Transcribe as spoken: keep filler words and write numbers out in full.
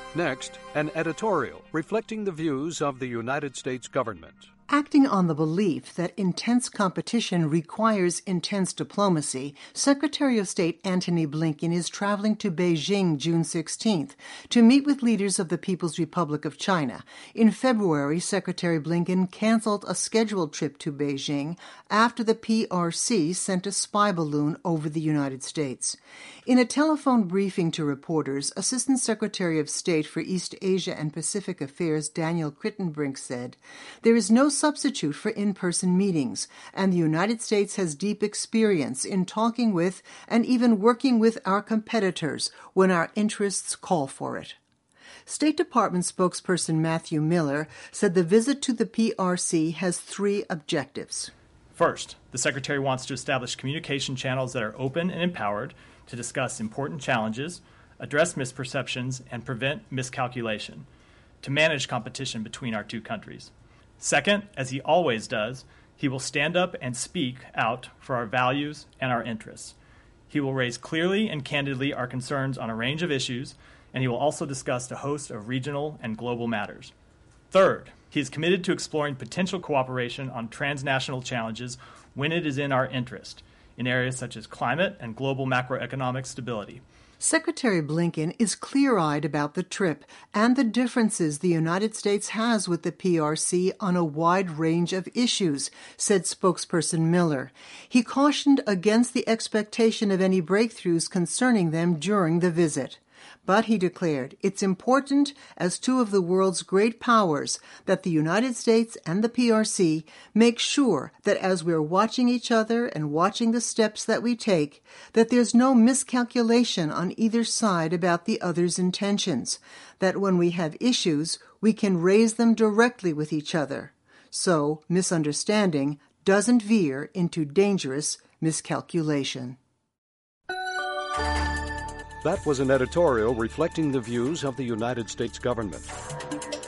Next, an editorial reflecting the views of the United States government. Acting on the belief that intense competition requires intense diplomacy, Secretary of State Antony Blinken is traveling to Beijing June sixteenth to meet with leaders of the People's Republic of China. In February, Secretary Blinken canceled a scheduled trip to Beijing after the P R C sent a spy balloon over the United States. In a telephone briefing to reporters, Assistant Secretary of State for East Asia and Pacific Affairs Daniel Crittenbrink said, "There is no substitute for in-person meetings, and the United States has deep experience in talking with and even working with our competitors when our interests call for it." State Department spokesperson Matthew Miller said the visit to the P R C has three objectives. First, the Secretary wants to establish communication channels that are open and empowered to discuss important challenges, address misperceptions, and prevent miscalculation, to manage competition between our two countries. Second, as he always does, he will stand up and speak out for our values and our interests. He will raise clearly and candidly our concerns on a range of issues, and he will also discuss a host of regional and global matters. Third, he is committed to exploring potential cooperation on transnational challenges when it is in our interest, in areas such as climate and global macroeconomic stability. Secretary Blinken is clear-eyed about the trip and the differences the United States has with the P R C on a wide range of issues, said spokesperson Miller. He cautioned against the expectation of any breakthroughs concerning them during the visit. But he declared it's important, as two of the world's great powers, that the United States and the P R C make sure that as we're watching each other and watching the steps that we take, that there's no miscalculation on either side about the other's intentions, that when we have issues, we can raise them directly with each other, so misunderstanding doesn't veer into dangerous miscalculation. That was an editorial reflecting the views of the United States government.